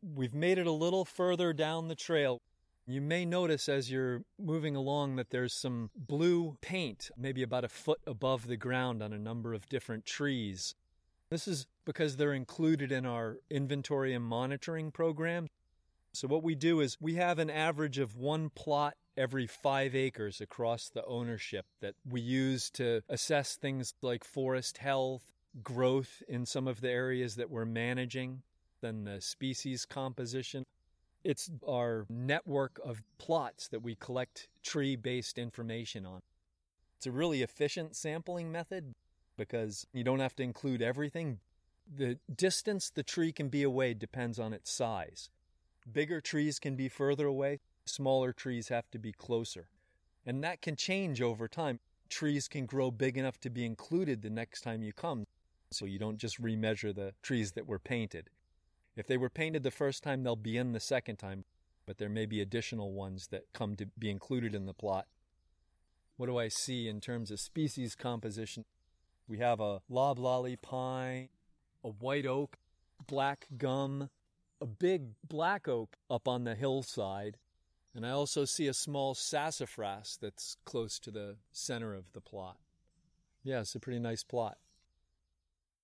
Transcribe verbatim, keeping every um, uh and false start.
We've made it a little further down the trail. You may notice as you're moving along that there's some blue paint, maybe about a foot above the ground on a number of different trees. This is because they're included in our inventory and monitoring program. So what we do is we have an average of one plot every five acres across the ownership that we use to assess things like forest health, growth in some of the areas that we're managing, then the species composition. It's our network of plots that we collect tree-based information on. It's a really efficient sampling method because you don't have to include everything. The distance the tree can be away depends on its size. Bigger trees can be further away. Smaller trees have to be closer. And that can change over time. Trees can grow big enough to be included the next time you come. So you don't just remeasure the trees that were painted. If they were painted the first time, they'll be in the second time. But there may be additional ones that come to be included in the plot. What do I see in terms of species composition? We have a loblolly pine, a white oak, black gum, a big black oak up on the hillside. And I also see a small sassafras that's close to the center of the plot. Yeah, it's a pretty nice plot.